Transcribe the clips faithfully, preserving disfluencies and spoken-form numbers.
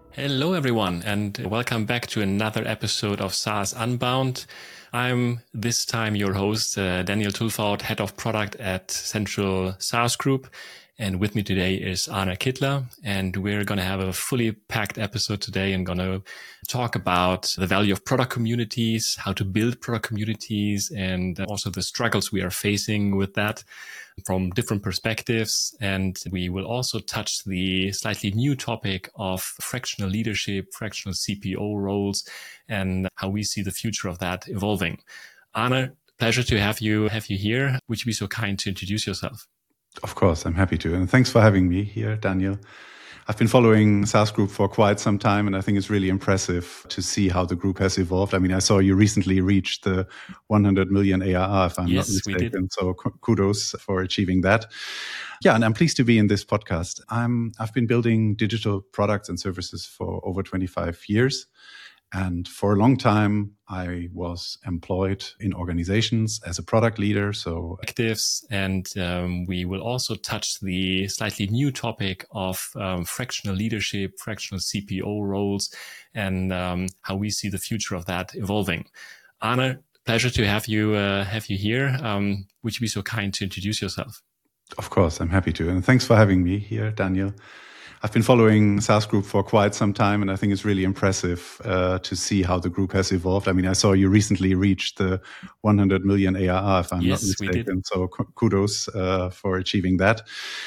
Hello, everyone, and welcome back to another episode of SaaS Unbound. I'm this time your host, uh, Daniel Tulfaut, Head of Product at Central SaaS Group. And with me today is Arne Kittler, and we're going to have a fully packed episode today and going to talk about the value of product communities, how to build product communities, and also the struggles we are facing with that from different perspectives. And we will also touch the slightly new topic of fractional leadership, fractional C P O roles, and how we see the future of that evolving. Arne, pleasure to have you have you here. Would you be so kind to introduce yourself? Of course, I'm happy to. And thanks for having me here, Daniel. I've been following SaaS Group for quite some time, and I think it's really impressive to see how the group has evolved. I mean, I saw you recently reached the one hundred million A R R, if I'm yes, not mistaken. We did. So kudos for achieving that. Yeah, and I'm pleased to be in this podcast. I'm, I've been building digital products and services for over twenty-five years. And for a long time, I was employed in organizations as a product leader. So actives, and um, we will also touch the slightly new topic of um, fractional leadership, fractional C P O roles, and um, how we see the future of that evolving. Arne, pleasure to have you uh, have you here. Um, would you be so kind to introduce yourself? Of course, I'm happy to. And thanks for having me here, Daniel. I've been following SaaS Group for quite some time, and I think it's really impressive uh, to see how the group has evolved. I mean, I saw you recently reached the one hundred million A R R, if I'm yes, not mistaken. We did. So kudos uh, for achieving that.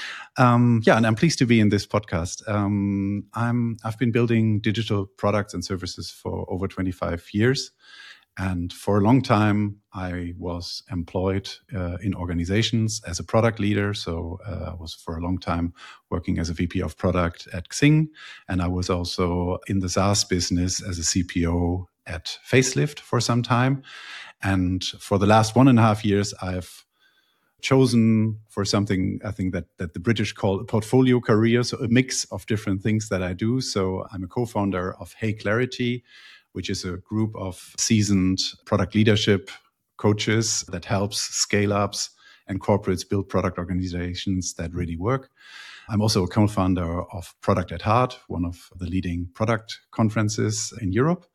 Um, yeah, and I'm pleased to be in this podcast. Um, I'm, I've been building digital products and services for over twenty-five years. And for a long time, I was employed uh, in organizations as a product leader. So uh, I was for a long time working as a V P of product at Xing. And I was also in the SaaS business as a C P O at Facelift for some time. And for the last one and a half years, I've chosen for something I think that, that the British call a portfolio career. So a mix of different things that I do. So I'm a co-founder of Hey Clarity, which is a group of seasoned product leadership coaches that helps scale-ups and corporates build product organizations that really work. I'm also a co-founder of Product at Heart, one of the leading product conferences in Europe.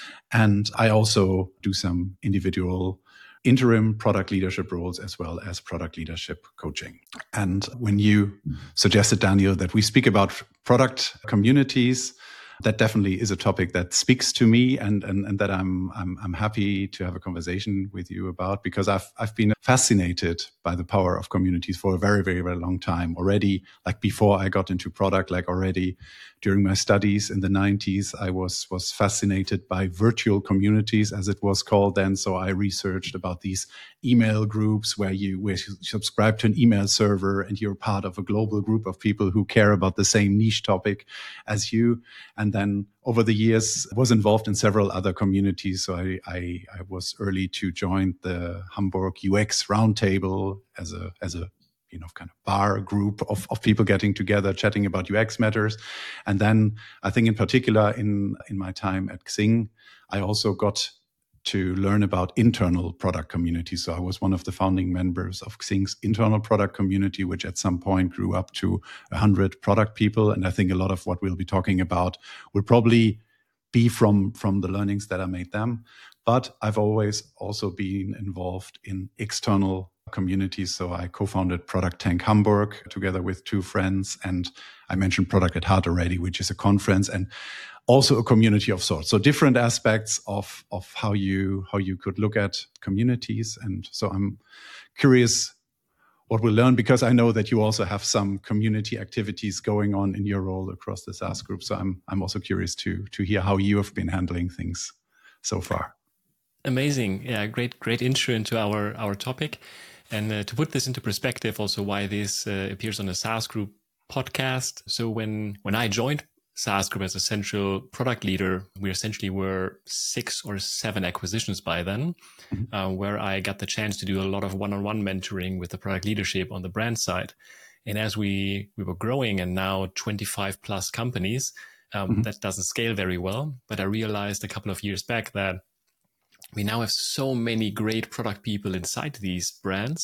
And I also do some individual interim product leadership roles as well as product leadership coaching. And when you suggested, Daniel, that we speak about product communities, that definitely is a topic that speaks to me and, and, and that I'm, I'm, I'm happy to have a conversation with you about, because I've, I've been fascinated by the power of communities for a very, very, very long time already. Like before I got into product, like already during my studies in the nineties, I was, was fascinated by virtual communities, as it was called then. So I researched about these email groups where you, where you subscribe to an email server and you're part of a global group of people who care about the same niche topic as you. And then over the years was involved in several other communities. So I, I, I was early to join the Hamburg U X Roundtable as a, as a, you know, kind of bar group of, of people getting together, chatting about U X matters. And then I think in particular in, in my time at Xing, I also got to learn about internal product communities. So I was one of the founding members of Xing's internal product community, which at some point grew up to one hundred product people. And I think a lot of what we'll be talking about will probably be from, from the learnings that I made them. But I've always also been involved in external communities. So I co-founded Product Tank Hamburg together with two friends. And I mentioned Product at Heart already, which is a conference and also a community of sorts. So different aspects of, of how you, how you could look at communities. And so I'm curious what we'll learn, because I know that you also have some community activities going on in your role across the SaaS Group. So I'm, I'm also curious to, to hear how you have been handling things so far. Amazing. Yeah, great, great intro into our, our topic. And uh, to put this into perspective, also why this uh, appears on the SaaS Group podcast. So when, when I joined SaaS Group as a central product leader, we essentially were six or seven acquisitions by then, mm-hmm. uh, where I got the chance to do a lot of one-on-one mentoring with the product leadership on the brand side. And as we, we were growing and now twenty-five plus companies, um, mm-hmm. that doesn't scale very well. But I realized a couple of years back that we now have so many great product people inside these brands.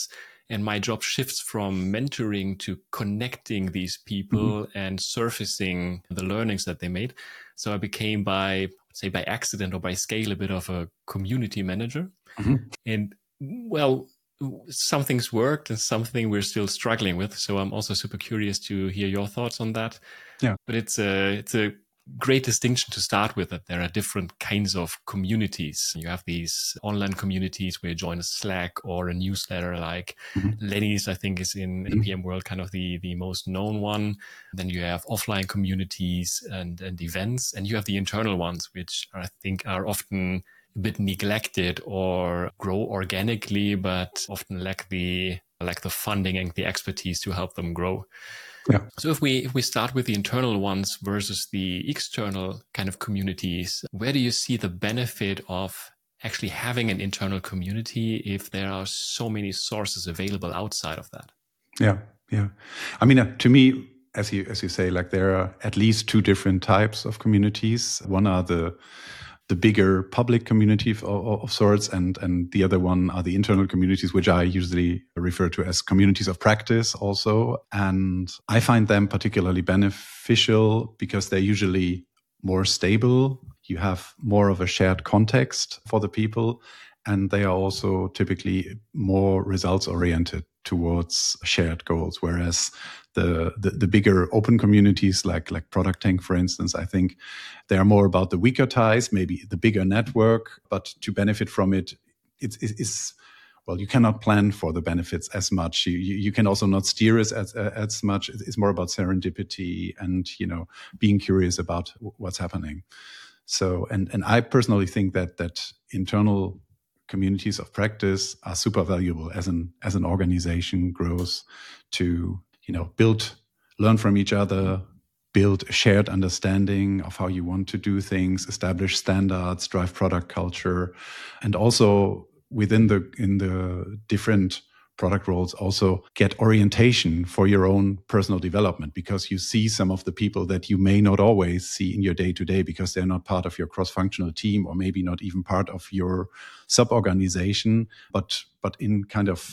And my job shifts from mentoring to connecting these people mm-hmm. and surfacing the learnings that they made. So I became, by say by accident or by scale, a bit of a community manager. Mm-hmm. And well, some things worked and something we're still struggling with. So I'm also super curious to hear your thoughts on that. Yeah. But it's a, it's a great distinction to start with, that there are different kinds of communities. You have these online communities where you join a Slack or a newsletter, like mm-hmm. Lenny's, I think, is in mm-hmm. the P M world kind of the, the most known one. Then you have offline communities and, and events, and you have the internal ones, which I think are often a bit neglected or grow organically, but often lack the lack the funding and the expertise to help them grow. Yeah. So if we if we start with the internal ones versus the external kind of communities, where do you see the benefit of actually having an internal community if there are so many sources available outside of that? Yeah, yeah. I mean, uh, to me, as you as you say, like there are at least two different types of communities. One are the the bigger public community of, of sorts, and, and the other one are the internal communities, which I usually refer to as communities of practice also. And I find them particularly beneficial because they're usually more stable. You have more of a shared context for the people, and they are also typically more results oriented towards shared goals. Whereas the, the, the bigger open communities like, like Product Tank, for instance, I think they are more about the weaker ties, maybe the bigger network, but to benefit from it, it's, it's well, you cannot plan for the benefits as much. You, you, you can also not steer it as, as much. It's more about serendipity and, you know, being curious about what's happening. So, and, and I personally think that, that internal communities of practice are super valuable as an as an organization grows to, you know, build, learn from each other, build a shared understanding of how you want to do things, establish standards, drive product culture, and also within the in the different product roles also get orientation for your own personal development, because you see some of the people that you may not always see in your day-to-day because they're not part of your cross-functional team, or maybe not even part of your sub-organization, but but in kind of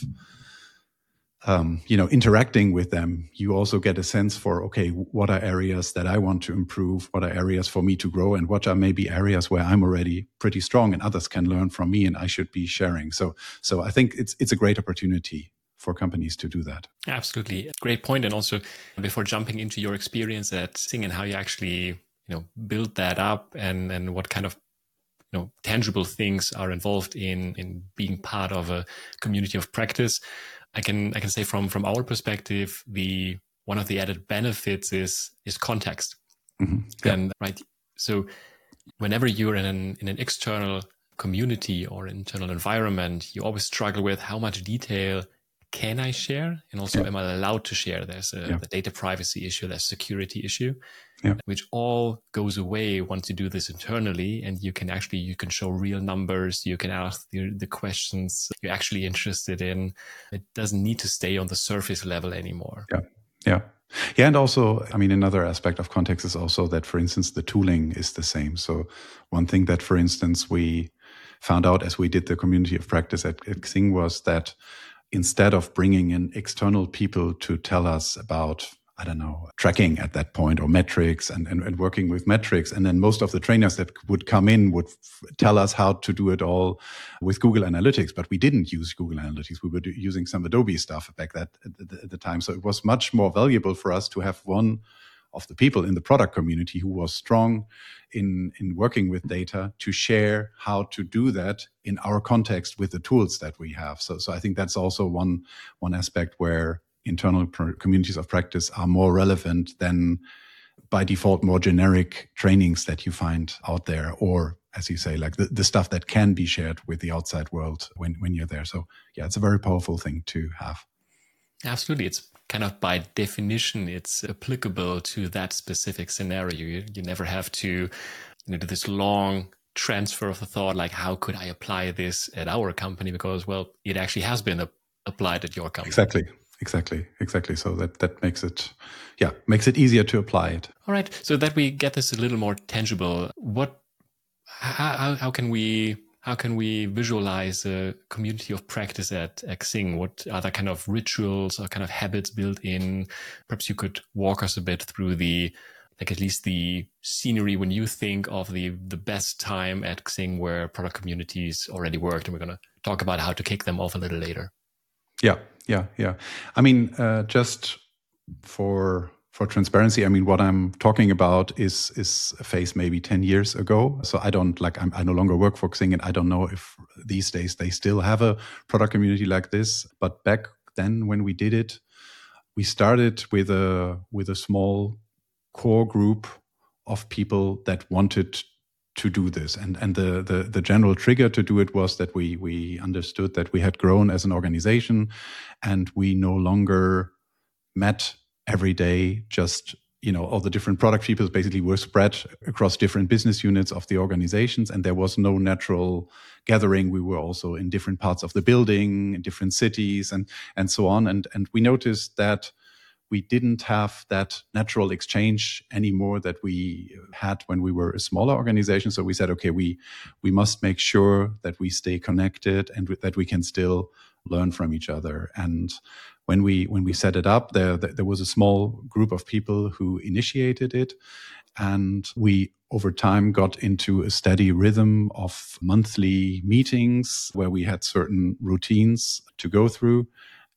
um, you know, interacting with them, you also get a sense for, okay, what are areas that I want to improve? What are areas for me to grow? And what are maybe areas where I'm already pretty strong and others can learn from me and I should be sharing? So, so I think it's, it's a great opportunity for companies to do that. Absolutely. Great point. And also, before jumping into your experience at Sing and how you actually, you know, build that up and, and what kind of, you know, tangible things are involved in, in being part of a community of practice, I can I can say from from our perspective, the one of the added benefits is is context. Mm-hmm. Yeah. And right, so whenever you're in an in an external community or internal environment, you always struggle with how much detail can I share, and also yeah. am I allowed to share? There's a yeah. the data privacy issue, there's security issue, yeah. which all goes away once you do this internally, and you can actually you can show real numbers, you can ask the, the questions you're actually interested in. It doesn't need to stay on the surface level anymore. Yeah, yeah. Yeah, and also, I mean, another aspect of context is also that, for instance, the tooling is the same. So one thing that, for instance, we found out as we did the community of practice at, at Xing was that instead of bringing in external people to tell us about, I don't know, tracking at that point or metrics and, and, and working with metrics, and then most of the trainers that would come in would f- tell us how to do it all with Google Analytics, but we didn't use Google Analytics. We were do, using some Adobe stuff back that at the, at the time. So it was much more valuable for us to have one of the people in the product community who was strong in, in working with data to share how to do that in our context with the tools that we have. So, so I think that's also one, one aspect where internal pr- communities of practice are more relevant than by default more generic trainings that you find out there, or as you say, like the, the stuff that can be shared with the outside world when, when you're there. So yeah, it's a very powerful thing to have. Absolutely. It's kind of by definition, it's applicable to that specific scenario. You, you never have to, you know, do this long transfer of the thought, like, how could I apply this at our company? Because, well, it actually has been a, applied at your company. Exactly. Exactly. Exactly. So that, that makes it, yeah, makes it easier to apply it. All right. So that we get this a little more tangible, what, how, how can we, how can we visualize a community of practice at Xing? What are the kind of rituals or kind of habits built in? Perhaps you could walk us a bit through the, like at least the scenery when you think of the the best time at Xing where product communities already worked. And we're going to talk about how to kick them off a little later. Yeah, yeah, yeah. I mean, uh, just for for transparency, I mean, what I'm talking about is is a phase maybe ten years ago. So I don't like I'm, I no longer work for Xing, and I don't know if these days they still have a product community like this. But back then, when we did it, we started with a with a small core group of people that wanted to do this. And and the, the the general trigger to do it was that we we understood that we had grown as an organization and we no longer met every day. Just, you know, all the different product people basically were spread across different business units of the organizations, and there was no natural gathering. We were also in different parts of the building, in different cities, and and so on. And and we noticed that we didn't have that natural exchange anymore that we had when we were a smaller organization. So we said, okay, we we must make sure that we stay connected and that we can still learn from each other. And when we when we set it up, there there was a small group of people who initiated it, and we over time got into a steady rhythm of monthly meetings where we had certain routines to go through.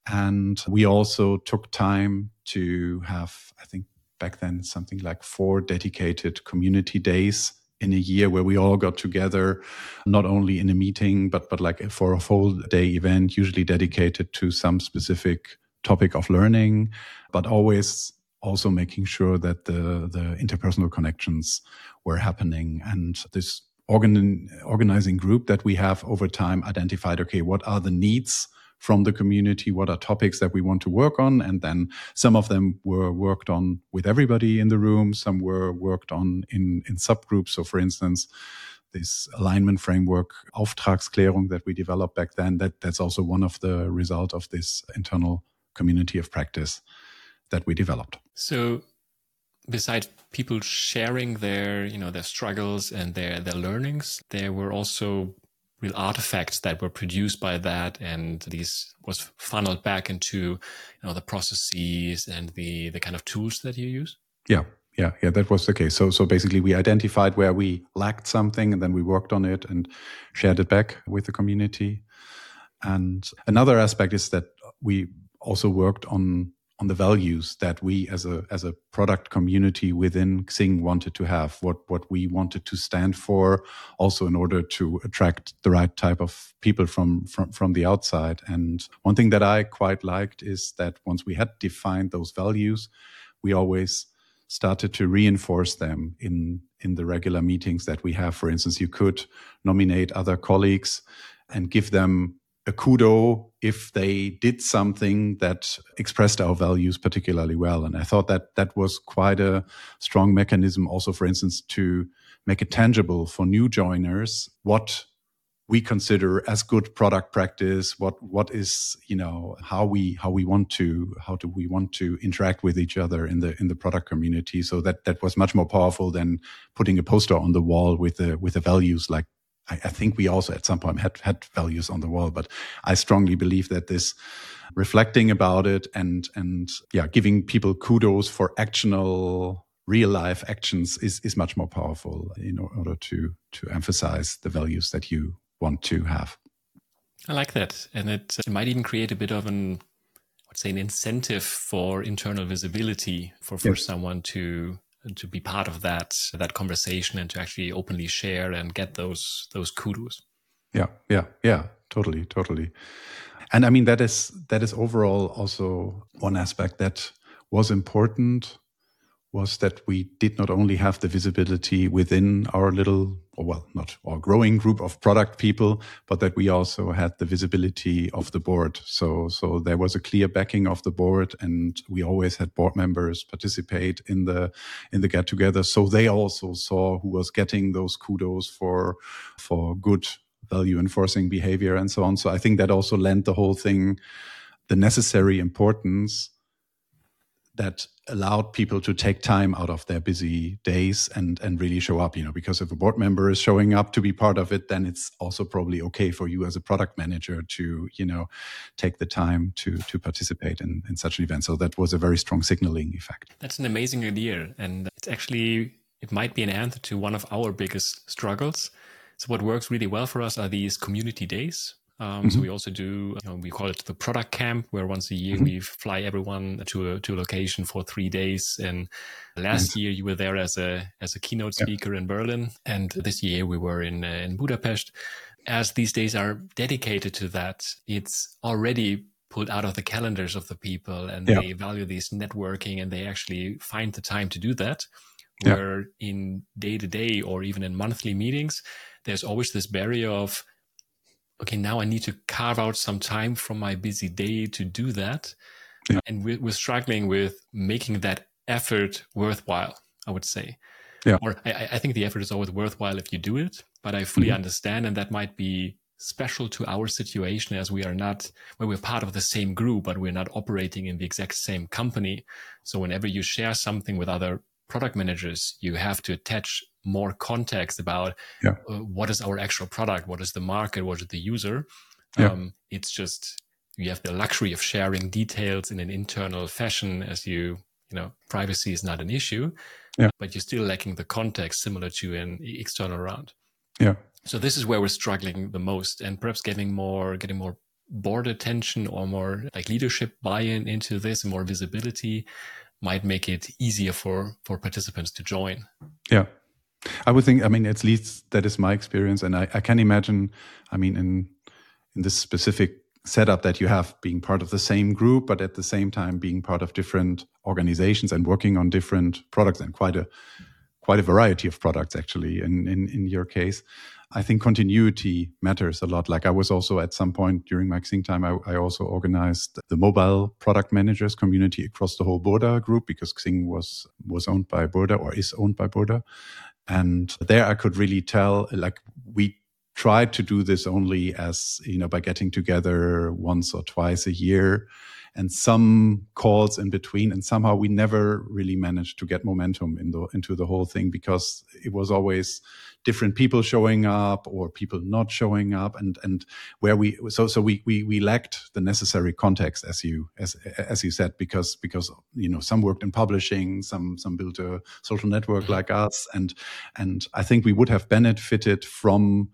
And we also took time to have, I think back then, something like four dedicated community days in a year where we all got together, not only in a meeting, but but like for a full day event, usually dedicated to some specific topic of learning, but always also making sure that the, the interpersonal connections were happening. And this organ, organizing group that we have over time identified, okay, what are the needs from the community, what are topics that we want to work on. And then some of them were worked on with everybody in the room. Some were worked on in, in subgroups. So for instance, this alignment framework, Auftragsklärung that we developed back then, that, that's also one of the result of this internal community of practice that we developed. So besides people sharing their, you know, their struggles and their, their learnings, there were also real artifacts that were produced by that, and these was funneled back into, you know, the processes and the the kind of tools that you use. Yeah, yeah, yeah. That was the case. So, so basically, we identified where we lacked something, and then we worked on it and shared it back with the community. And another aspect is that we also worked on on the values that we as a as a product community within Xing wanted to have, what what we wanted to stand for, also in order to attract the right type of people from from from the outside. And one thing that I quite liked is that once we had defined those values, we always started to reinforce them in in the regular meetings that we have. For instance, you could nominate other colleagues and give them a kudo if they did something that expressed our values particularly well. And I thought that that was quite a strong mechanism also, for instance, to make it tangible for new joiners what we consider as good product practice, what what is, you know, how we how we want to how do we want to interact with each other in the in the product community. So that that was much more powerful than putting a poster on the wall with the with the values. Like I think we also at some point had, had values on the wall, but I strongly believe that this reflecting about it and, and yeah, giving people kudos for actional real life actions is, is much more powerful in order to, to emphasize the values that you want to have. I like that. And it, it might even create a bit of an, I would say, an incentive for internal visibility for, for yes. someone to to be part of that that conversation and to actually openly share and get those those kudos. Yeah, yeah, yeah, totally, totally. And I mean, that is that is overall also one aspect that was important, was that we did not only have the visibility within our little, or well, not our growing group of product people, but that we also had the visibility of the board. So, so there was a clear backing of the board, and we always had board members participate in the in the get-together. So they also saw who was getting those kudos for for good value enforcing behavior and so on. So I think that also lent the whole thing the necessary importance that allowed people to take time out of their busy days and and really show up, you know, because if a board member is showing up to be part of it, then it's also probably okay for you as a product manager to, you know, take the time to to participate in, in such an event. So that was a very strong signaling effect. That's an amazing idea. And it's actually, it might be an answer to one of our biggest struggles. So what works really well for us are these community days. Um, mm-hmm. So we also do, you know, we call it the product camp, where once a year mm-hmm. we fly everyone to a, to a location for three days. And last mm-hmm. year you were there as a as a keynote speaker yeah. in Berlin, and this year we were in uh, in Budapest. As these days are dedicated to that, it's already pulled out of the calendars of the people, and yeah. they value this networking, and they actually find the time to do that. Where yeah. in day to day or even in monthly meetings, there's always this barrier of, okay, now I need to carve out some time from my busy day to do that. Yeah. And we're, we're struggling with making that effort worthwhile, I would say. Yeah. Or I, I think the effort is always worthwhile if you do it, but I fully mm-hmm. understand. And that might be special to our situation, as we are not, well, we're part of the same group, but we're not operating in the exact same company. So whenever you share something with other product managers, you have to attach more context about yeah. uh, what is our actual product, what is the market, what is the user. Yeah. Um, it's just, you have the luxury of sharing details in an internal fashion, as you, you know, privacy is not an issue, yeah. but you're still lacking the context similar to an external round. Yeah. So this is where we're struggling the most, and perhaps getting more, getting more board attention or more like leadership buy-in into this, and more visibility might make it easier for, for participants to join. Yeah. I would think, I mean, at least that is my experience. And I, I can imagine, I mean, in, in this specific setup that you have, being part of the same group, but at the same time being part of different organizations and working on different products, and quite a, quite a variety of products actually in, in, in your case. I think continuity matters a lot. Like I was also at some point during my Xing time, I, I also organized the mobile product managers community across the whole Burda group, because Xing was, was owned by Burda, or is owned by Burda. And there I could really tell, like, we tried to do this only as, you know, by getting together once or twice a year and some calls in between. And somehow we never really managed to get momentum in the, into the whole thing, because it was always different people showing up or people not showing up. And, and where we, so, so we, we, we lacked the necessary context, as you, as, as you said, because, because, you know, some worked in publishing, some, some built a social network like us. And, and I think we would have benefited from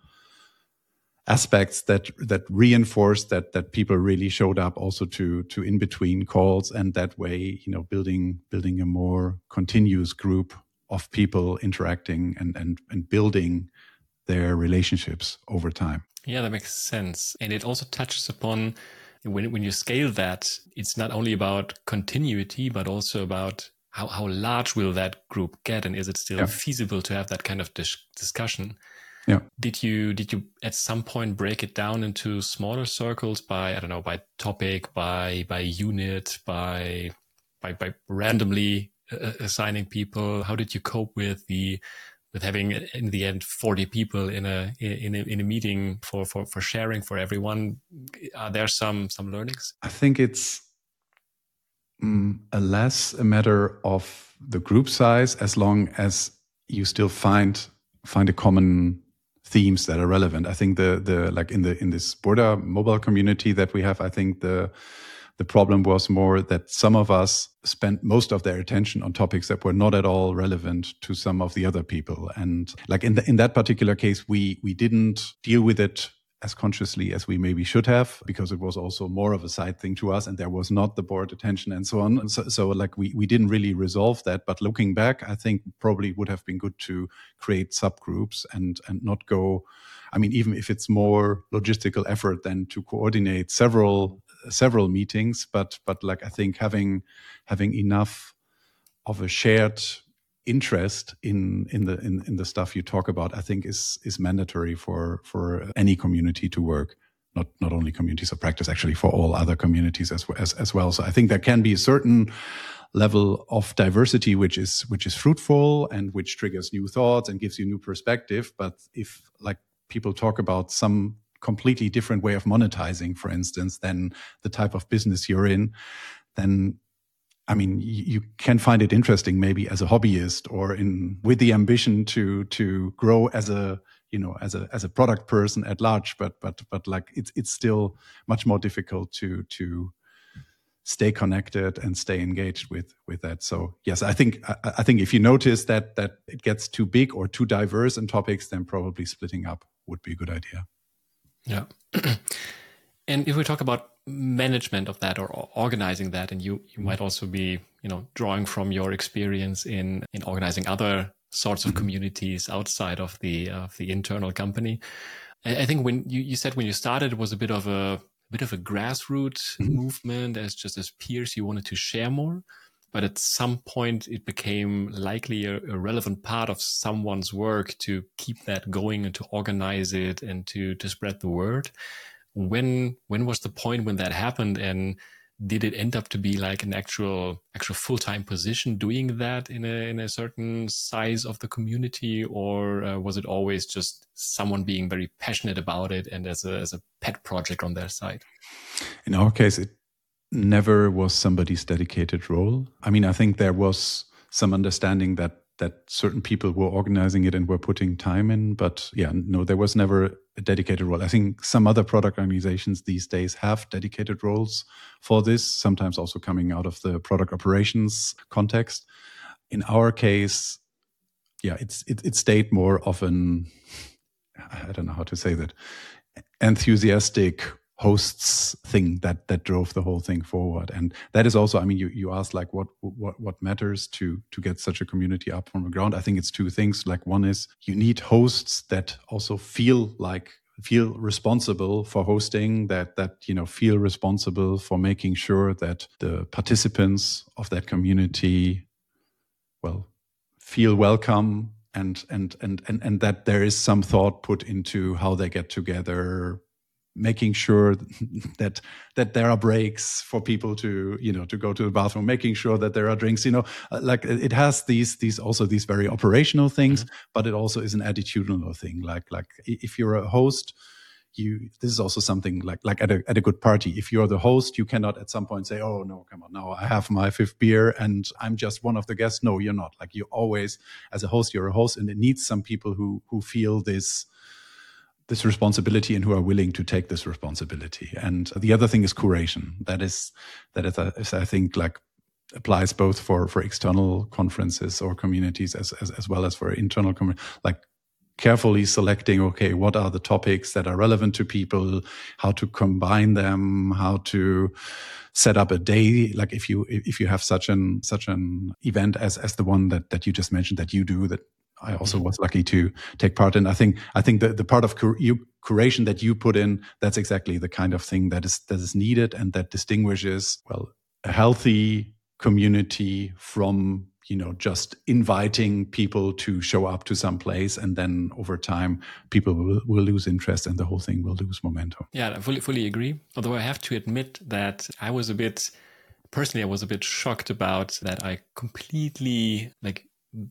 aspects that that reinforced that that people really showed up also to to in between calls, and that way, you know, building building a more continuous group of people interacting and and and building their relationships over time. Yeah, that makes sense. And it also touches upon, when when you scale that, it's not only about continuity, but also about how how large will that group get, and is it still yeah. feasible to have that kind of dis- discussion? Yeah. Did you did you at some point break it down into smaller circles by, I don't know, by topic, by by unit, by by by randomly uh, assigning people? How did you cope with the with having in the end forty people in a in a in a meeting for for for sharing for everyone? Are there some some learnings? I think it's um, a less a matter of the group size, as long as you still find find a common themes that are relevant. I think the the like in the in this Burda mobile community that we have, I think the the problem was more that some of us spent most of their attention on topics that were not at all relevant to some of the other people. And like in the, in that particular case, we we didn't deal with it as consciously as we maybe should have, because it was also more of a side thing to us, and there was not the board attention and so on. And so, so like we, we didn't really resolve that. But looking back, I think probably would have been good to create subgroups and, and not go, I mean, even if it's more logistical effort than to coordinate several, several meetings, but, but like, I think having, having enough of a shared interest in in the in, in the stuff you talk about, I think is is mandatory for for any community to work, not not only communities of practice, actually for all other communities as as as well. So I think there can be a certain level of diversity which is which is fruitful and which triggers new thoughts and gives you new perspective. But if like people talk about some completely different way of monetizing, for instance, than the type of business you're in, then I mean, you, you can find it interesting maybe as a hobbyist or in with the ambition to to grow as a you know as a as a product person at large. But but but like it's it's still much more difficult to to stay connected and stay engaged with with that. So yes, I think I, I think if you notice that that it gets too big or too diverse in topics, then probably splitting up would be a good idea. Yeah. And if we talk about management of that or organizing that, and you you might also be you know drawing from your experience in in organizing other sorts of mm-hmm. communities outside of the of the internal company. I, I think when you you said when you started, it was a bit of a bit of a grassroots mm-hmm. movement, as just as peers you wanted to share more, but at some point it became likely a, a relevant part of someone's work to keep that going and to organize it and to to spread the word. When when was the point when that happened, and did it end up to be like an actual actual full-time position doing that in a in a certain size of the community, or uh, was it always just someone being very passionate about it and as a as a pet project on their side? In our case, it never was somebody's dedicated role. I mean, I think there was some understanding that that certain people were organizing it and were putting time in, but yeah, no, there was never a dedicated role. I think some other product organizations these days have dedicated roles for this, sometimes also coming out of the product operations context. In our case, yeah, it's it, it stayed more of an, I don't know how to say that, enthusiastic hosts thing that that drove the whole thing forward. And that is also, I mean, you you asked like what what what matters to to get such a community up from the ground. I think it's two things. Like one is you need hosts that also feel like feel responsible for hosting, that that you know feel responsible for making sure that the participants of that community, well, feel welcome, and and and and and that there is some thought put into how they get together, making sure that that there are breaks for people to you know to go to the bathroom, making sure that there are drinks. You know, like it has these these also these very operational things, mm-hmm. but it also is an attitudinal thing. Like like if you're a host, you this is also something like like at a at a good party. If you're the host, you cannot at some point say, "Oh no, come on, now I have my fifth beer and I'm just one of the guests." No, you're not. Like you always, as a host, you're a host, and it needs some people who who feel this. this responsibility and who are willing to take this responsibility. And the other thing is curation. That is, that is, is I think, like applies both for, for external conferences or communities as, as, as well as for internal, com- like carefully selecting, okay, what are the topics that are relevant to people, how to combine them, how to set up a day. Like if you, if you have such an, such an event as, as the one that, that you just mentioned that you do, that I also was lucky to take part in. I think I think the, the part of cur- you, curation that you put in, that's exactly the kind of thing that is that is needed and that distinguishes, well, a healthy community from, you know, just inviting people to show up to some place, and then over time people will, will lose interest and the whole thing will lose momentum. Yeah, I fully fully agree. Although I have to admit that I was a bit personally I was a bit shocked about that. I completely like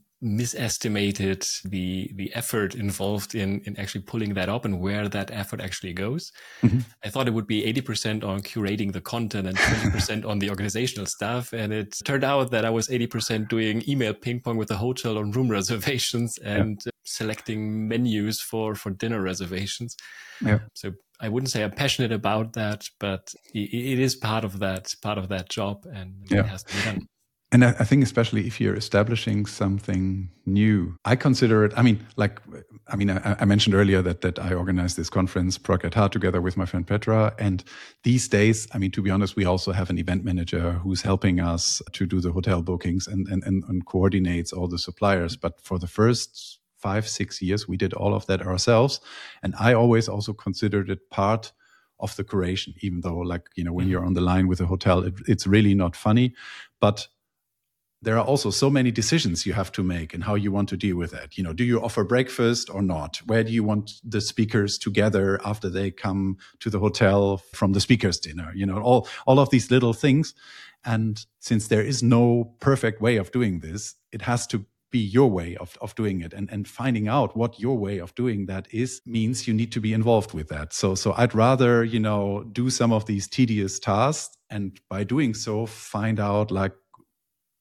misestimated the the effort involved in in actually pulling that up and where that effort actually goes. Mm-hmm. I thought it would be eighty percent on curating the content and twenty percent on the organizational stuff, and it turned out that I was eighty percent doing email ping pong with the hotel on room reservations and yeah. selecting menus for for dinner reservations. Yeah. So I wouldn't say I'm passionate about that, but it, it is part of that part of that job, and yeah. it has to be done. And I think especially if you're establishing something new, I consider it, I mean, like, I mean, I, I mentioned earlier that that I organized this conference, Product at Heart, together with my friend Petra. And these days, I mean, to be honest, we also have an event manager who's helping us to do the hotel bookings and, and, and, and coordinates all the suppliers. But for the first five, six years, we did all of that ourselves. And I always also considered it part of the curation, even though, like, you know, when you're on the line with a hotel, it, it's really not funny. But there are also so many decisions you have to make and how you want to deal with that. You know, do you offer breakfast or not? Where do you want the speakers to gather after they come to the hotel from the speakers' dinner? You know, all, all of these little things. And since there is no perfect way of doing this, it has to be your way of, of doing it. And, and finding out what your way of doing that is means you need to be involved with that. So, so I'd rather, you know, do some of these tedious tasks, and by doing so, find out like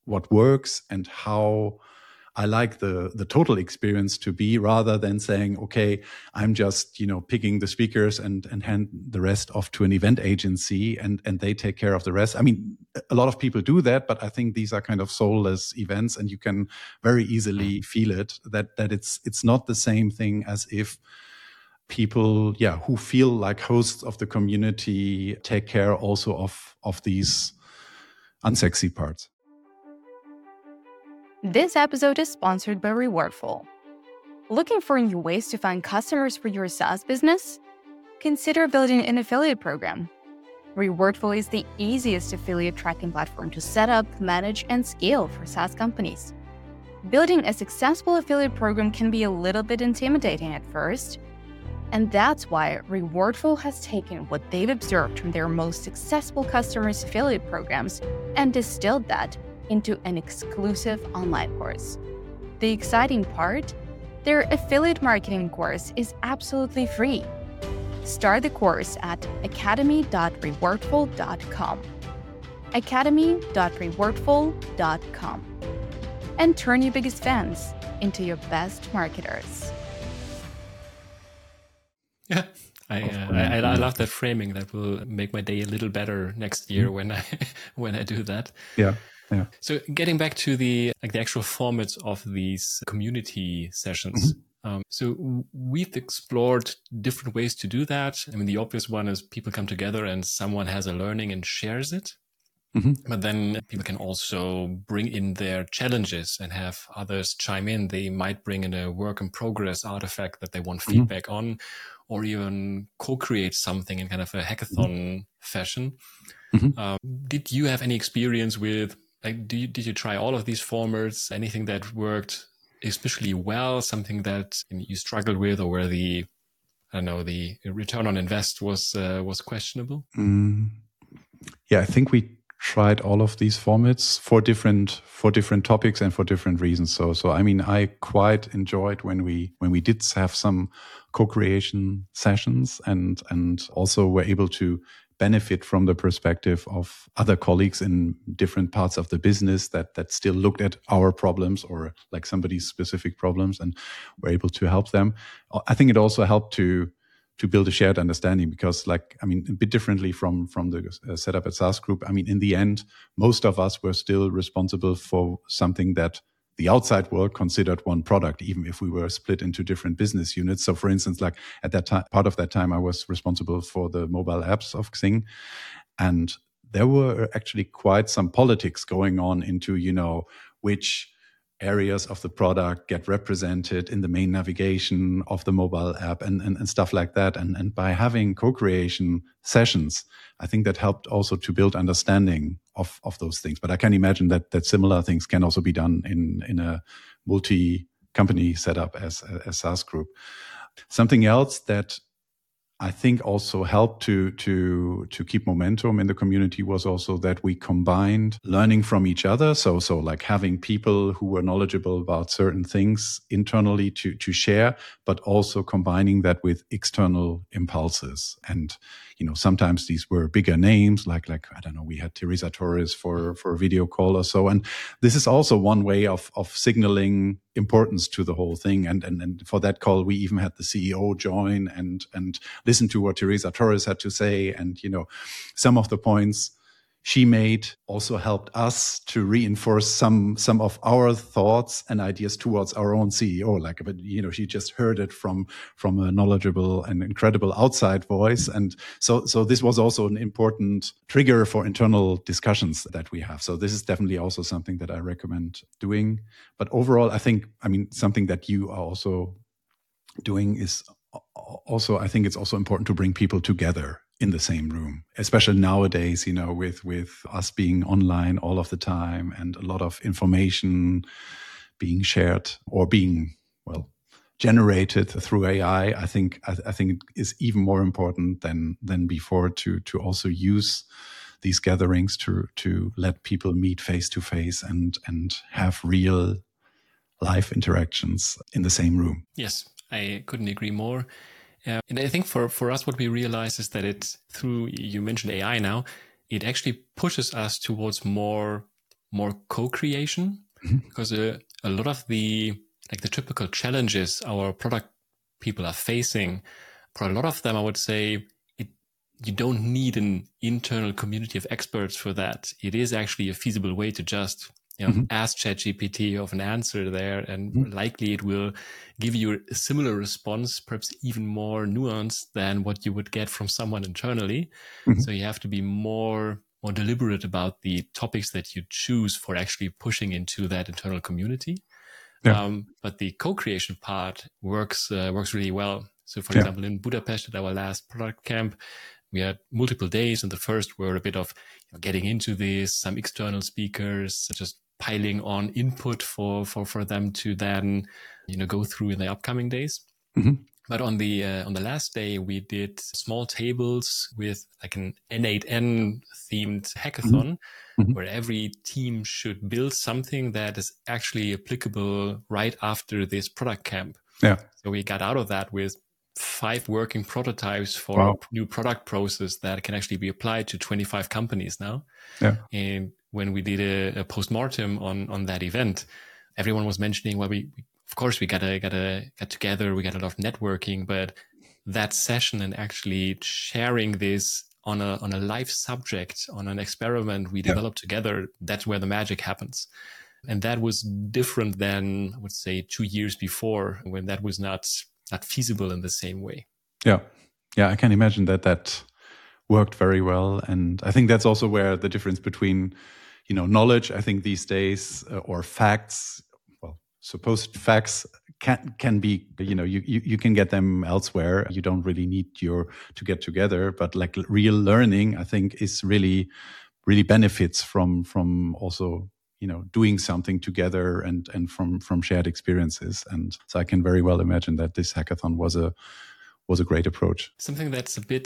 what works and how I like the the total experience to be, rather than saying, okay, I'm just, you know, picking the speakers and and hand the rest off to an event agency and and they take care of the rest. I mean, a lot of people do that, but I think these are kind of soulless events, and you can very easily feel it that that it's it's not the same thing as if people, yeah, who feel like hosts of the community take care also of of these unsexy parts. This episode is sponsored by Rewardful. Looking for new ways to find customers for your SaaS business? Consider building an affiliate program. Rewardful is the easiest affiliate tracking platform to set up, manage, and scale for SaaS companies. Building a successful affiliate program can be a little bit intimidating at first, and that's why Rewardful has taken what they've observed from their most successful customers' affiliate programs and distilled that into an exclusive online course. The exciting part? Their affiliate marketing course is absolutely free. Start the course at academy dot rewardful dot com. academy dot rewardful dot com. And turn your biggest fans into your best marketers. Yeah, I, uh, I I love that framing. That will make my day a little better next year mm-hmm. when I when I do that. Yeah. Yeah. So getting back to the like the actual formats of these community sessions. Mm-hmm. Um, so we've explored different ways to do that. I mean, the obvious one is people come together and someone has a learning and shares it. Mm-hmm. But then people can also bring in their challenges and have others chime in. They might bring in a work in progress artifact that they want mm-hmm. feedback on, or even co-create something in kind of a hackathon mm-hmm. fashion. Mm-hmm. Um, did you have any experience with Like, do you, did you try all of these formats? Anything that worked especially well? Something that you struggled with, or where the, I don't know, the return on invest was uh, was questionable? Mm. Yeah, I think we tried all of these formats for different for different topics and for different reasons. So, so I mean, I quite enjoyed when we when we did have some co-creation sessions, and and also were able to benefit from the perspective of other colleagues in different parts of the business that that still looked at our problems or like somebody's specific problems and were able to help them. I think it also helped to to build a shared understanding, because like, I mean, a bit differently from from the uh, setup at SaaS Group. I mean, in the end, most of us were still responsible for something that the outside world considered one product, even if we were split into different business units. So for instance, like at that time, part of that time, I was responsible for the mobile apps of Xing. And there were actually quite some politics going on into, you know, which areas of the product get represented in the main navigation of the mobile app and, and, and stuff like that. And, and by having co-creation sessions, I think that helped also to build understanding of, of those things. But I can imagine that that similar things can also be done in, in a multi-company setup as, as SaaS Group. Something else that I think also helped to to to keep momentum in the community was also that we combined learning from each other. So so like having people who were knowledgeable about certain things internally to to share, but also combining that with external impulses. And you know, sometimes these were bigger names, like like I don't know, we had Teresa Torres for for a video call or so. And this is also one way of of signaling importance to the whole thing. And, and, and for that call, we even had the C E O join and, and listen to what Teresa Torres had to say. And, you know, some of the points she made also helped us to reinforce some, some of our thoughts and ideas towards our own C E O. Like, but, you know, she just heard it from, from a knowledgeable and incredible outside voice. And so, so this was also an important trigger for internal discussions that we have. So this is definitely also something that I recommend doing. But overall, I think, I mean, something that you are also doing is also, I think it's also important to bring people together in the same room, especially nowadays, you know, with, with us being online all of the time and a lot of information being shared or being, well, generated through A I. I think, I, I think it is even more important than, than before to, to also use these gatherings to, to let people meet face to face and, and have real life interactions in the same room. Yes, I couldn't agree more. Uh, and I think for, for us, what we realize is that it, through, you mentioned A I now, it actually pushes us towards more more co-creation, mm-hmm. because a, a lot of the like the typical challenges our product people are facing, for a lot of them, I would say it you don't need an internal community of experts for that. It is actually a feasible way to just you know, mm-hmm. ask ChatGPT of an answer there, and mm-hmm. likely it will give you a similar response, perhaps even more nuanced than what you would get from someone internally. Mm-hmm. So you have to be more more deliberate about the topics that you choose for actually pushing into that internal community. Yeah. Um, but the co-creation part works uh, works really well. So, for yeah. example, in Budapest at our last product camp, we had multiple days, and the first were a bit of you know, getting into this, some external speakers, just piling on input for, for, for them to then, you know, go through in the upcoming days. Mm-hmm. But on the uh, on the last day, we did small tables with like an N eight N themed hackathon, mm-hmm. where every team should build something that is actually applicable right after this product camp. Yeah. So we got out of that with five working prototypes for wow. a new product process that can actually be applied to twenty-five companies now. Yeah. And when we did a, a post-mortem on, on that event, everyone was mentioning, well, we, we of course we gotta, gotta get together. We got a lot of networking, but that session and actually sharing this on a, on a live subject, on an experiment we yeah. developed together, that's where the magic happens. And that was different than, I would say, two years before, when that was not not feasible in the same way. Yeah. Yeah, I can imagine that that worked very well. And I think that's also where the difference between, you know, knowledge, I think these days, uh, or facts, well, supposed facts can can be, you know, you, you, you can get them elsewhere. You don't really need your to get together. But like real learning, I think, is really, really benefits from from also, you know, doing something together and, and from, from shared experiences. And so I can very well imagine that this hackathon was a, was a great approach. Something that's a bit,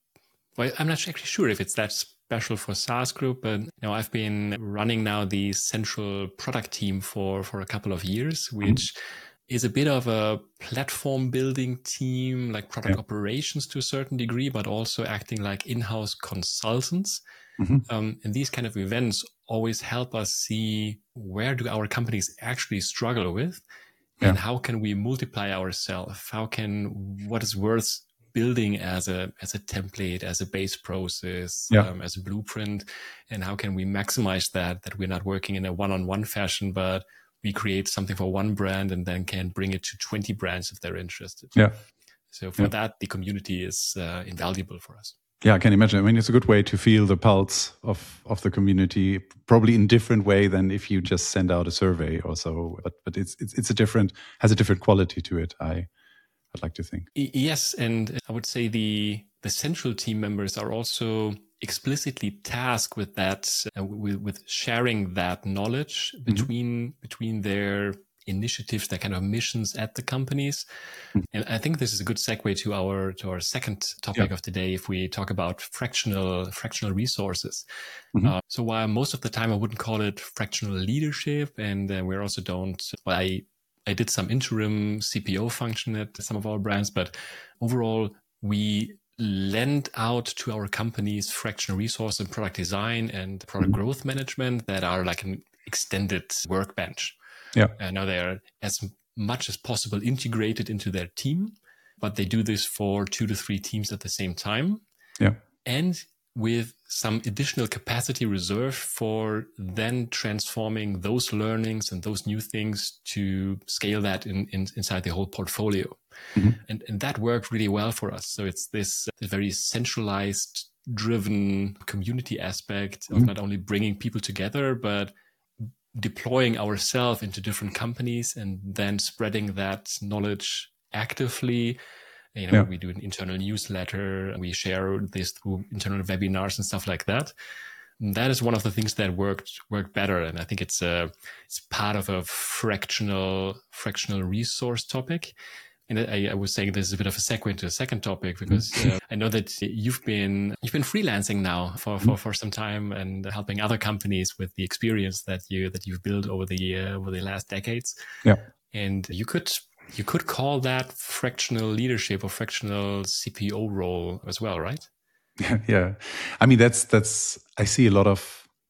well, I'm not actually sure if it's that special for SaaS Group, but, you know, I've been running now the central product team for, for a couple of years, which mm-hmm. is a bit of a platform building team, like product yeah. operations to a certain degree, but also acting like in-house consultants. Mm-hmm. Um, and these kind of events always help us see where do our companies actually struggle with, yeah. and how can we multiply ourselves? How can, what is worth building as a, as a template, as a base process, yeah. um, as a blueprint, and how can we maximize that, that we're not working in a one-on-one fashion, but we create something for one brand and then can bring it to twenty brands if they're interested. Yeah. So for yeah. that, the community is uh, invaluable for us. Yeah, I can imagine. I mean, it's a good way to feel the pulse of, of the community, probably in a different way than if you just send out a survey or so. But but it's it's it's a different has a different quality to it. I I'd like to think. Yes, and I would say the the central team members are also explicitly tasked with that, uh, with with sharing that knowledge between mm-hmm. between their initiatives, their kind of missions at the companies. Mm-hmm. And I think this is a good segue to our to our second topic yeah. of today, if we talk about fractional fractional resources. Mm-hmm. Uh, so while most of the time I wouldn't call it fractional leadership, and uh, we also don't, well, I, I did some interim C P O function at some of our brands, but overall we lend out to our companies fractional resource and product design and product mm-hmm. growth management that are like an extended workbench. Yeah. Uh, now they are as much as possible integrated into their team, but they do this for two to three teams at the same time. Yeah. And with some additional capacity reserved for then transforming those learnings and those new things to scale that in, in inside the whole portfolio. Mm-hmm. And, and that worked really well for us. So it's this, this very centralized, driven community aspect mm-hmm. of not only bringing people together, but deploying ourselves into different companies and then spreading that knowledge actively. You know, yeah. we do an internal newsletter, we share this through internal webinars and stuff like that. And that is one of the things that worked worked better, and I think it's a it's part of a fractional fractional resource topic. And I, I was saying this is a bit of a segue into a second topic, because uh, I know that you've been you've been freelancing now for, for, for some time and helping other companies with the experience that you that you've built over the uh, over the last decades. Yeah, and you could you could call that fractional leadership or fractional C P O role as well, right? Yeah, I mean that's that's I see a lot of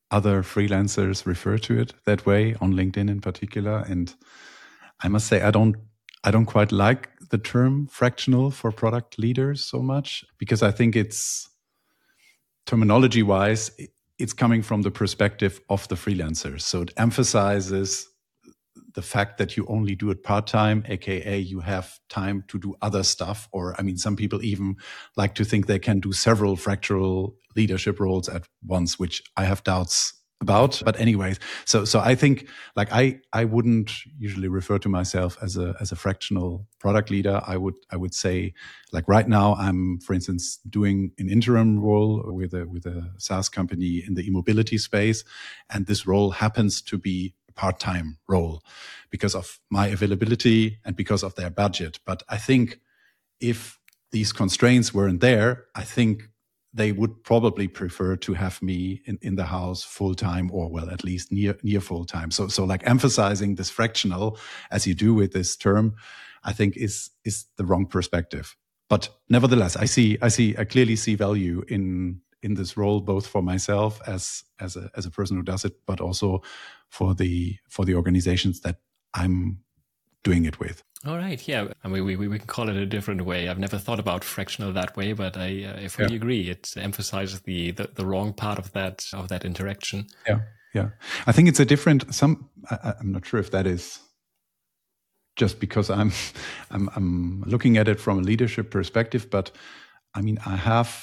other freelancers refer to it that way, on LinkedIn in particular. And I must say, I don't, I don't quite like the term fractional for product leaders so much, because I think it's, terminology wise, it's coming from the perspective of the freelancers. So it emphasizes the fact that you only do it part-time, aka you have time to do other stuff. Or, I mean, some people even like to think they can do several fractional leadership roles at once, which I have doubts about. But anyways, so so I think like I I wouldn't usually refer to myself as a as a fractional product leader. I would I would say like right now I'm, for instance, doing an interim role with a with a SaaS company in the e-mobility space, and this role happens to be a part-time role because of my availability and because of their budget. But I think if these constraints weren't there, I think they would probably prefer to have me in, in the house full time, or well, at least near near full time. So so like emphasizing this fractional as you do with this term, I think is is the wrong perspective. But nevertheless, I see I see I clearly see value in in this role, both for myself as as a as a person who does it, but also for the for the organizations that I'm doing it with. All right. Yeah. I mean, we, we, we can call it a different way. I've never thought about fractional that way, but I, uh, I fully yeah. agree. It emphasizes the, the, the wrong part of that, of that interaction. Yeah. Yeah. I think it's a different, some, I, I'm not sure if that is just because I'm, I'm, I'm looking at it from a leadership perspective, but I mean, I have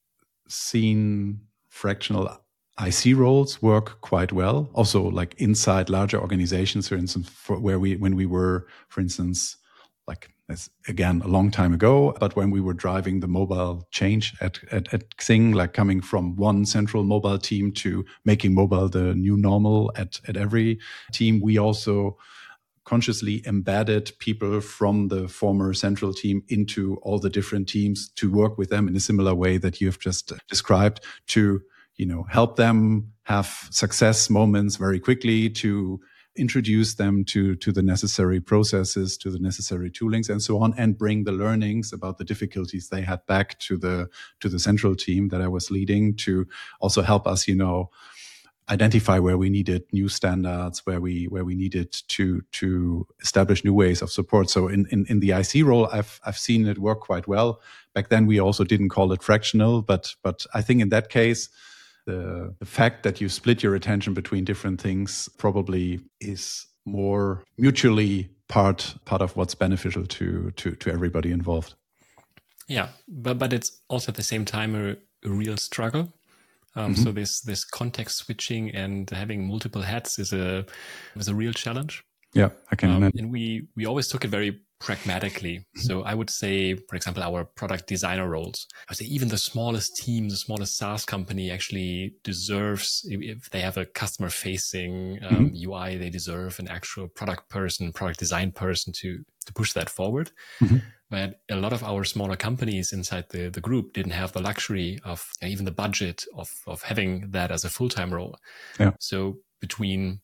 seen fractional I C roles work quite well. Also, like inside larger organizations, for instance, for where we, when we were, for instance, like that's again a long time ago, but when we were driving the mobile change at, at, at Xing, like coming from one central mobile team to making mobile the new normal at, at every team, we also consciously embedded people from the former central team into all the different teams to work with them in a similar way that you have just described, to you know, help them have success moments very quickly, to introduce them to, to the necessary processes, to the necessary toolings and so on, and bring the learnings about the difficulties they had back to the, to the central team that I was leading, to also help us, you know, identify where we needed new standards, where we, where we needed to, to establish new ways of support. So in, in, in the I C role, I've, I've seen it work quite well. Back then we also didn't call it fractional, but, but I think in that case, The, the fact that you split your attention between different things probably is more mutually part part of what's beneficial to to to everybody involved. Yeah, but but it's also at the same time a, a real struggle. Um, mm-hmm. So this this context switching and having multiple hats is a is a real challenge. Yeah, I can um, imagine. And we we always took it very pragmatically. Mm-hmm. So I would say, for example, our product designer roles, I would say even the smallest team, the smallest SaaS company actually deserves, if they have a customer facing um, mm-hmm. U I, they deserve an actual product person, product design person to, to push that forward. Mm-hmm. But a lot of our smaller companies inside the, the group didn't have the luxury of uh, even the budget of, of having that as a full-time role. Yeah. So between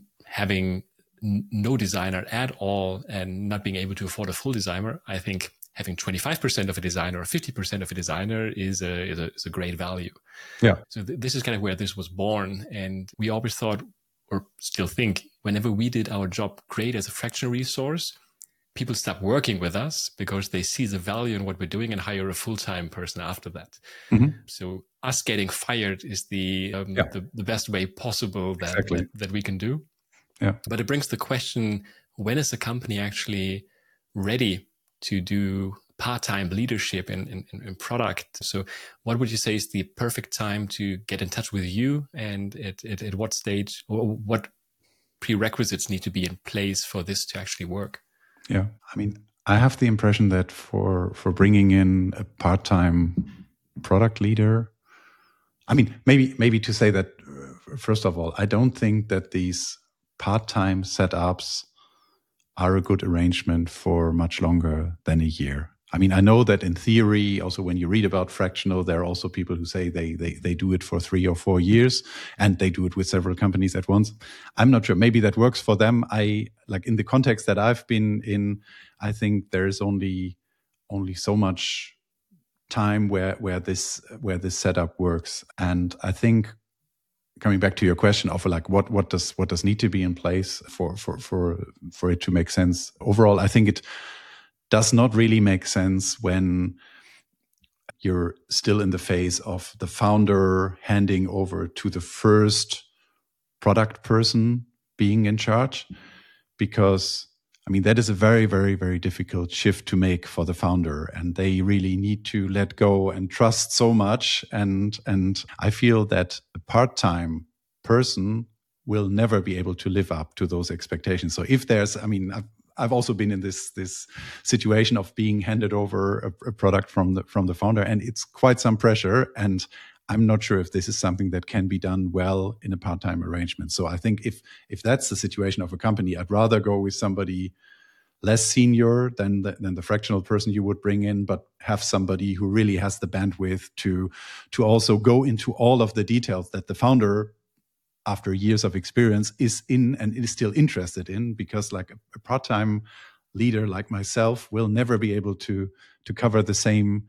having no designer at all and not being able to afford a full designer, I think having twenty-five percent of a designer or fifty percent of a designer is a, is a, is a great value. Yeah. So th- this is kind of where this was born. And we always thought, or still think, whenever we did our job great as a fractional resource, people stop working with us because they see the value in what we're doing and hire a full-time person after that. Mm-hmm. So us getting fired is the, um, yeah. the, the best way possible that, exactly. that, that we can do. Yeah. But it brings the question, when is a company actually ready to do part-time leadership in, in, in product? So what would you say is the perfect time to get in touch with you, and at, at, at what stage, or what prerequisites need to be in place for this to actually work? Yeah. I mean, I have the impression that for, for bringing in a part-time product leader, I mean, maybe, maybe to say that, uh, first of all, I don't think that these part-time setups are a good arrangement for much longer than a year. I mean, I know that in theory, also when you read about fractional, there are also people who say they, they, they do it for three or four years and they do it with several companies at once. I'm not sure. Maybe that works for them. I like in the context that I've been in, I think there's only, only so much time where, where this, where this setup works. And I think coming back to your question of like what what does what does need to be in place for for for for it to make sense overall, I think it does not really make sense when you're still in the phase of the founder handing over to the first product person being in charge, because I mean, that is a very, very, very difficult shift to make for the founder, and they really need to let go and trust so much. And, and I feel that a part-time person will never be able to live up to those expectations. So if there's, I mean, I've, I've also been in this, this situation of being handed over a, a product from the, from the founder, and it's quite some pressure. And I'm not sure if this is something that can be done well in a part-time arrangement. So I think if if that's the situation of a company, I'd rather go with somebody less senior than the, than the fractional person you would bring in, but have somebody who really has the bandwidth to to also go into all of the details that the founder, after years of experience, is in and is still interested in, because like a, a part-time leader like myself will never be able to to cover the same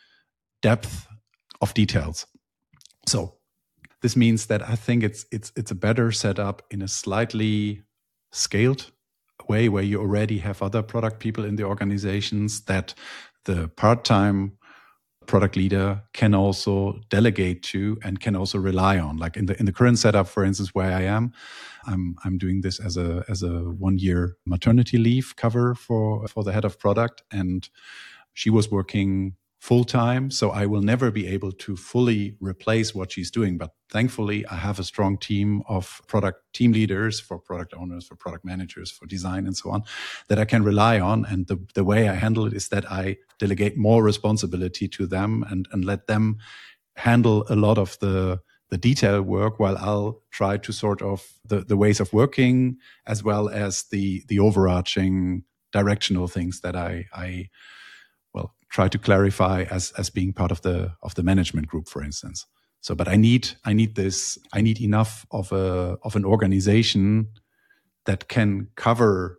depth of details. So this means that I think it's it's it's a better setup in a slightly scaled way, where you already have other product people in the organizations that the part-time product leader can also delegate to and can also rely on. Like in the in the current setup, for instance, where I am, I'm I'm doing this as a as a one-year maternity leave cover for for the head of product, and she was working full-time, so I will never be able to fully replace what she's doing. But thankfully, I have a strong team of product team leaders, for product owners, for product managers, for design, and so on, that I can rely on. And the, the way I handle it is that I delegate more responsibility to them and, and let them handle a lot of the, the detail work, while I'll try to sort of the, the ways of working, as well as the, the overarching directional things that I, I well, try to clarify as as being part of the of the management group, for instance. So, but I need I need this I need enough of a of an organization that can cover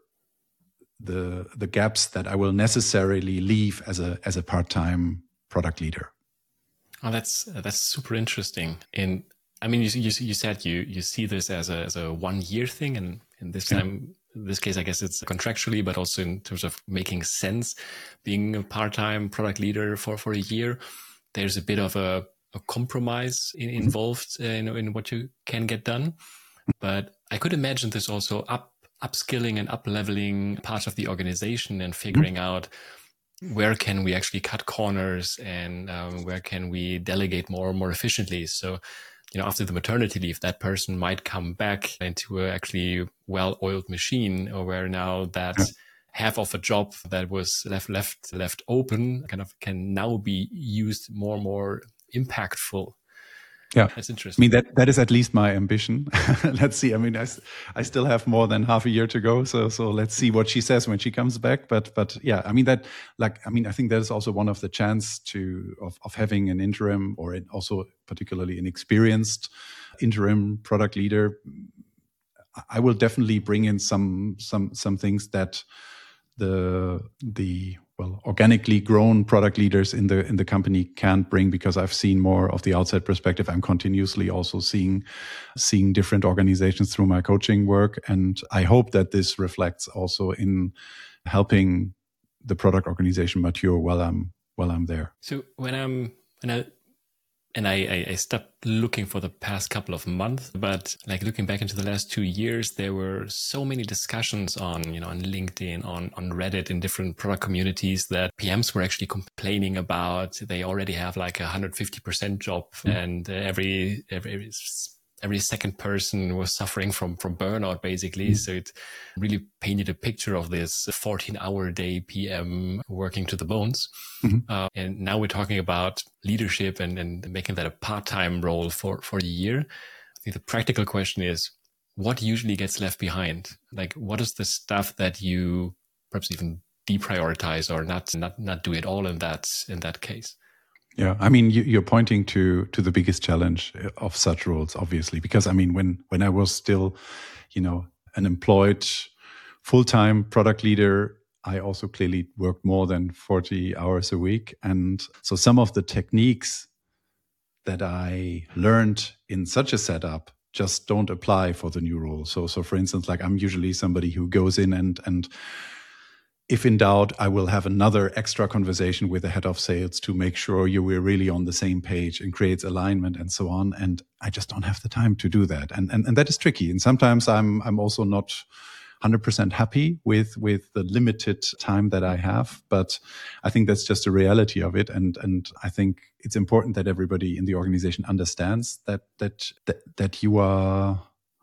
the the gaps that I will necessarily leave as a as a part-time product leader. Oh, that's that's super interesting. And I mean, you you, you said you you see this as a as a one year thing, and in this time. Yeah. In this case, I guess it's contractually, but also in terms of making sense, being a part-time product leader for, for a year, there's a bit of a, a compromise in, involved in, in what you can get done. But I could imagine this also up upskilling and up-leveling parts of the organization and figuring mm-hmm. out where can we actually cut corners and um, where can we delegate more more efficiently. So, you know, after the maternity leave, that person might come back into a actually well-oiled machine, or where now that yeah. half of a job that was left left left open kind of can now be used more and more impactful. Yeah, that's interesting. I mean, that that is at least my ambition. Let's see. I mean, I, I still have more than half a year to go, so so let's see what she says when she comes back. But but yeah, I mean that like I mean I think that is also one of the chance to of of having an interim, or also particularly an experienced interim product leader. I will definitely bring in some some some things that the the well organically grown product leaders in the in the company can't bring, because I've seen more of the outside perspective. I'm continuously also seeing seeing different organizations through my coaching work, and I hope that this reflects also in helping the product organization mature while I'm while I'm there. So when I'm when I And I, I stopped looking for the past couple of months, but like looking back into the last two years, there were so many discussions on, you know, on LinkedIn, on, on Reddit, in different product communities, that P Ms were actually complaining about they already have like a one hundred fifty percent job, mm-hmm. and every, every, every second person was suffering from, from burnout, basically. Mm-hmm. So it really painted a picture of this fourteen hour day P M working to the bones. Mm-hmm. Uh, and now we're talking about leadership and, and making that a part-time role for, for a year. I think the practical question is, what usually gets left behind? Like, what is the stuff that you perhaps even deprioritize or not, not, not do it all in that, in that case? Yeah, I mean, you, you're pointing to to the biggest challenge of such roles, obviously, because I mean, when when I was still, you know, an employed full-time product leader, I also clearly worked more than forty hours a week, and so some of the techniques that I learned in such a setup just don't apply for the new role. So, so for instance, like I'm usually somebody who goes in and, and if in doubt, I will have another extra conversation with the head of sales to make sure you were really on the same page and creates alignment and so on. And I just don't have the time to do that. And, and, and that is tricky. And sometimes I'm, I'm also not one hundred percent happy with, with the limited time that I have. But I think that's just a reality of it. And, and I think it's important that everybody in the organization understands that, that, that, that you are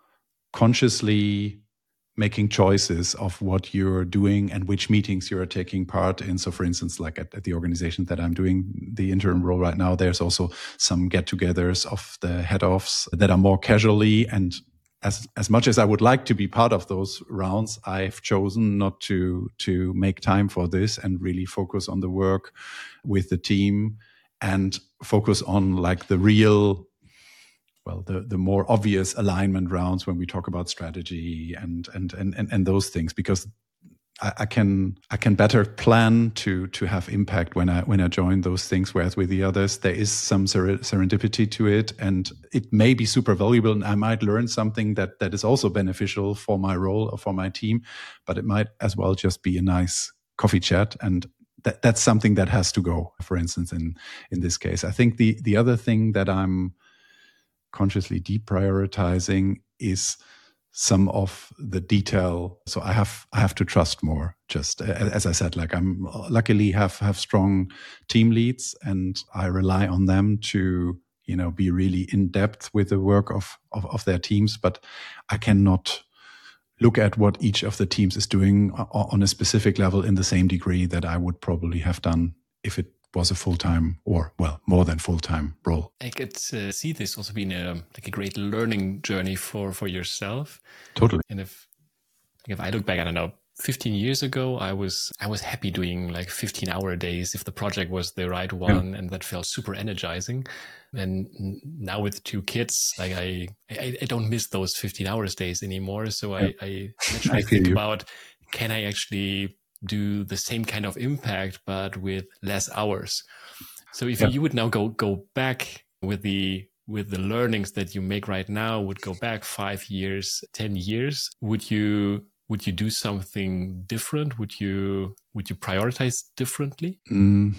consciously making choices of what you're doing and which meetings you're taking part in. So for instance, like at, at the organization that I'm doing the interim role right now, there's also some get-togethers of the head-offs that are more casually. And as as much as I would like to be part of those rounds, I've chosen not to to make time for this and really focus on the work with the team and focus on like the real well, the, the more obvious alignment rounds when we talk about strategy and and and and, and those things, because I, I can I can better plan to to have impact when I when I join those things. Whereas with the others, there is some ser- serendipity to it, and it may be super valuable, and I might learn something that that is also beneficial for my role or for my team. But it might as well just be a nice coffee chat, and that that's something that has to go. For instance, in in this case, I think the the other thing that I'm consciously deprioritizing is some of the detail. So I have I have to trust more. Just as I said, like I'm luckily have have strong team leads, and I rely on them to you know be really in depth with the work of of, of their teams. But I cannot look at what each of the teams is doing on a specific level in the same degree that I would probably have done if it was a full-time or, well, more than full-time role. I could uh, see this also being a, like a great learning journey for, for yourself. Totally. And if if I look back, I don't know, fifteen years ago, I was I was happy doing like fifteen hour days if the project was the right one, yeah. And that felt super energizing. And now with two kids, like I I, I don't miss those fifteen hours days anymore. So yeah. I, I literally I think you. about, can I actually do the same kind of impact, but with less hours? So if yeah. you would now go go back with the with the learnings that you make right now, would go back five years, ten years, would you would you do something different? Would you would you prioritize differently? Mm,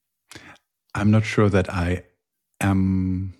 I'm not sure that I am.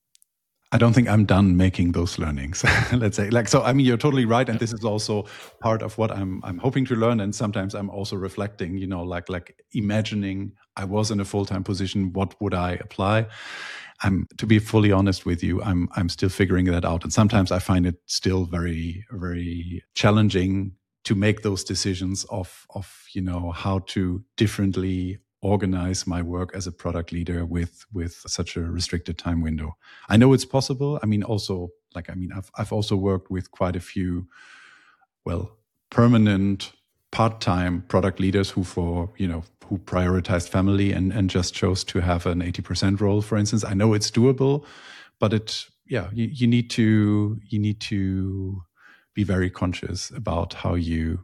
I don't think I'm done making those learnings. Let's say, like, so. I mean, you're totally right, and this is also part of what I'm I'm hoping to learn. And sometimes I'm also reflecting, you know, like like imagining I was in a full time position, what would I apply? I'm to be fully honest with you, I'm I'm still figuring that out, and sometimes I find it still very very challenging to make those decisions of of you know how to differently organize my work as a product leader with with such a restricted time window. I know it's possible. I mean, also, like, I mean, I've I've also worked with quite a few, well, permanent part-time product leaders who for, you know, who prioritized family and, and just chose to have an eighty percent role, for instance. I know it's doable, but it, yeah, you, you need to, you need to be very conscious about how you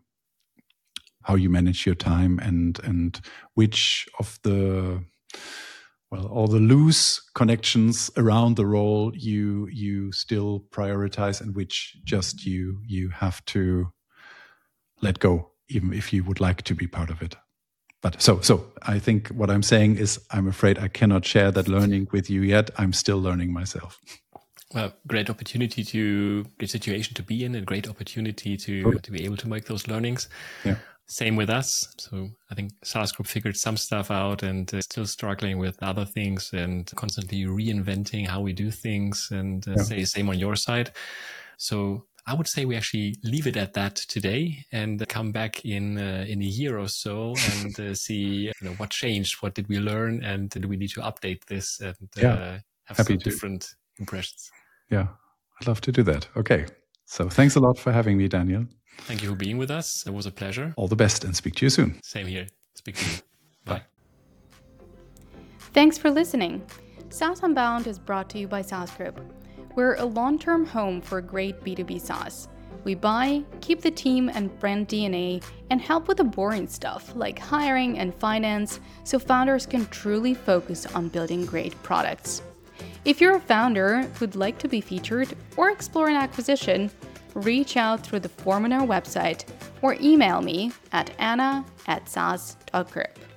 how you manage your time and and which of the well all the loose connections around the role you you still prioritize and which just you you have to let go, even if you would like to be part of it. But so so I think what I'm saying is I'm afraid I cannot share that learning with you yet. I'm still learning myself. Well, great opportunity to great situation to be in, a great opportunity to Totally. to be able to make those learnings. Yeah. Same with us. So I think SaaS Group figured some stuff out and uh, still struggling with other things and constantly reinventing how we do things, and uh, Yeah. say same on your side. So I would say we actually leave it at that today and come back in uh, in a year or so and uh, see you know, what changed, what did we learn, and do we need to update this and uh, Yeah. have Happy some to. different impressions. Yeah, I'd love to do that. Okay. So thanks a lot for having me, Daniel. Thank you for being with us. It was a pleasure. All the best and speak to you soon. Same here. Speak to you. Bye. Thanks for listening. SaaS Unbound is brought to you by SaaS Group. We're a long-term home for great B two B SaaS. We buy, keep the team and brand D N A, and help with the boring stuff like hiring and finance, so founders can truly focus on building great products. If you're a founder who'd like to be featured or explore an acquisition, reach out through the form on our website or email me at anna at saas dot grip.